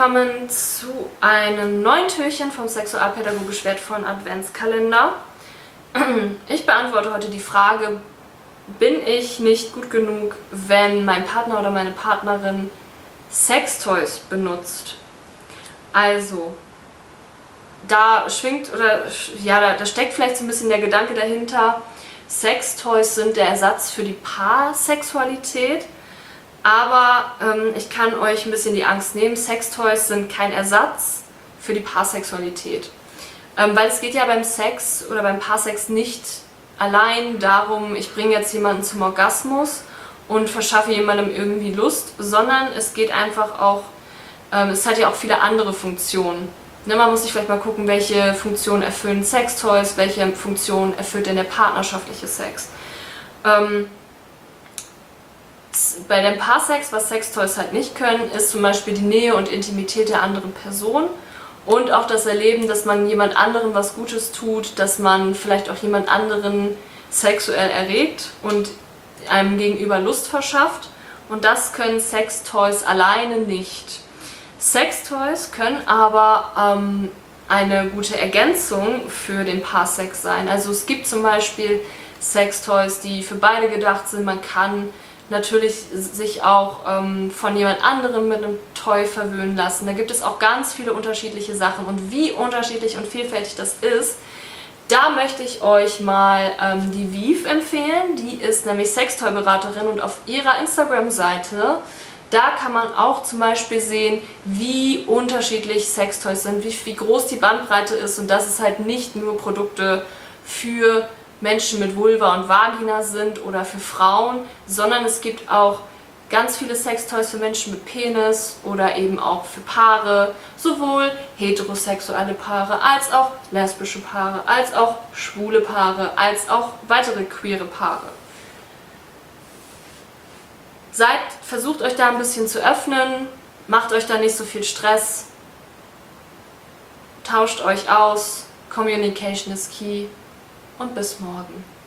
willkommen zu einem neuen Türchen vom sexualpädagogisch wertvollen Adventskalender. Ich beantworte heute die Frage, bin ich nicht gut genug, wenn mein Partner oder meine Partnerin Sextoys benutzt? Also, da schwingt da steckt vielleicht so ein bisschen der Gedanke dahinter, Sextoys sind der Ersatz für die Paarsexualität. Aber ich kann euch ein bisschen die Angst nehmen, Sextoys sind kein Ersatz für die Paarsexualität. Weil es geht ja beim Sex oder beim Paarsex nicht allein darum, ich bringe jetzt jemanden zum Orgasmus und verschaffe jemandem irgendwie Lust, sondern es geht einfach auch, es hat ja auch viele andere Funktionen. Ne, man muss sich vielleicht mal gucken, welche Funktionen erfüllen Sextoys, welche Funktionen erfüllt denn der partnerschaftliche Sex. Bei dem Paarsex, was Sextoys halt nicht können, ist zum Beispiel die Nähe und Intimität der anderen Person und auch das Erleben, dass man jemand anderem was Gutes tut, dass man vielleicht auch jemand anderen sexuell erregt und einem gegenüber Lust verschafft. Und das können Sextoys alleine nicht. Sextoys können aber eine gute Ergänzung für den Paarsex sein. Also es gibt zum Beispiel Sextoys, die für beide gedacht sind. Man kann natürlich sich auch von jemand anderem mit einem Toy verwöhnen lassen. Da gibt es auch ganz viele unterschiedliche Sachen. Und wie unterschiedlich und vielfältig das ist, da möchte ich euch mal die Viv empfehlen. Die ist nämlich Sextoy-Beraterin und auf ihrer Instagram-Seite, da kann man auch zum Beispiel sehen, wie unterschiedlich Sextoys sind, wie groß die Bandbreite ist und dass es halt nicht nur Produkte für Menschen mit Vulva und Vagina sind oder für Frauen, sondern es gibt auch ganz viele Sextoys für Menschen mit Penis oder eben auch für Paare, sowohl heterosexuelle Paare als auch lesbische Paare, als auch schwule Paare, als auch weitere queere Paare. Versucht euch da ein bisschen zu öffnen, macht euch da nicht so viel Stress, tauscht euch aus, Communication is key und bis morgen.